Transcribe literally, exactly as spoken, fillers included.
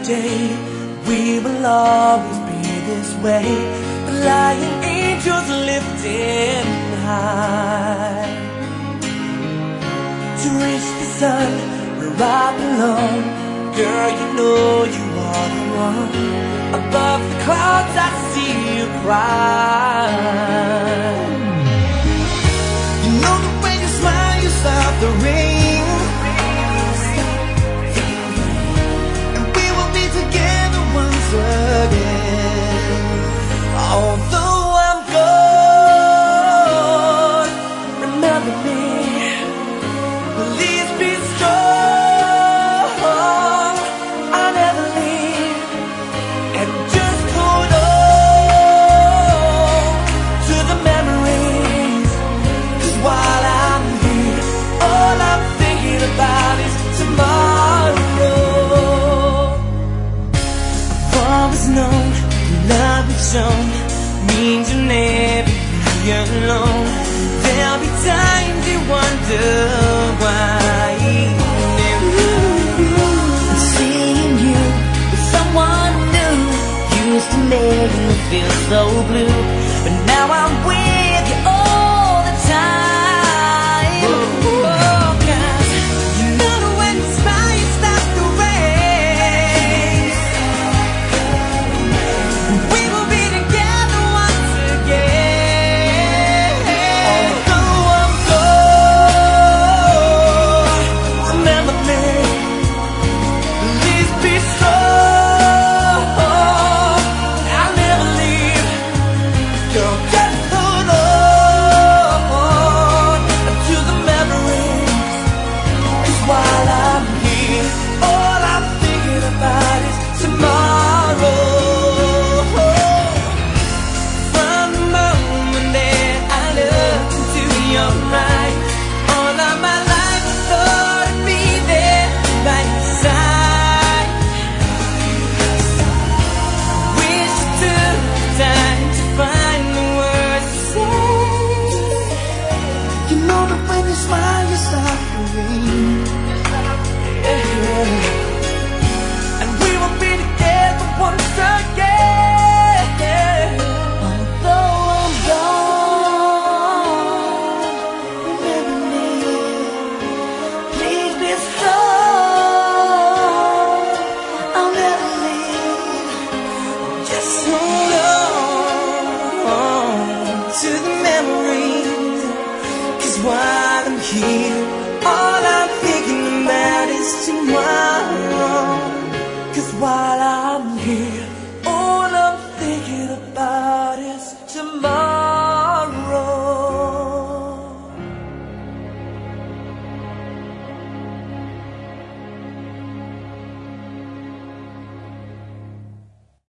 day we will always be this way, flying angels lifting high. To reach the sun where I belong, girl, you know you are the one. Above the clouds I see you cry. You know that when you smile you stop the rain, and we will be together once again. Although I'm gone, remember me, please be strong. I'll never leave, and just hold on to the memories. 'Cause while I'm here, all I'm thinking about is tomorrow. I've always known love you've shown means you'll never be alone. There'll be times you wonder why. And seeing you with someone new used to make me feel so blue, but now I'm with you all the time. Oh, 'cause you know that when you smile you stop the rain. We will be together once again. Although I'm gone, remember me, please be strong. I'll never leave. Girl, just hold on to the memories. 'Cause while I'm here, all I'm thinking about is tomorrow. From the moment that I looked into your eyes, all of my life I thought I'd be there by your side. Wish you took the time to find the words to say. You know that when you smile you stop the rain. Yeah. And we will be together once again. Although I'm gone, remember me, please be strong. I'll never leave. Just hold on to the memories. 'Cause while I'm here, all I'm thinking about is tomorrow. 'Cause while I'm here,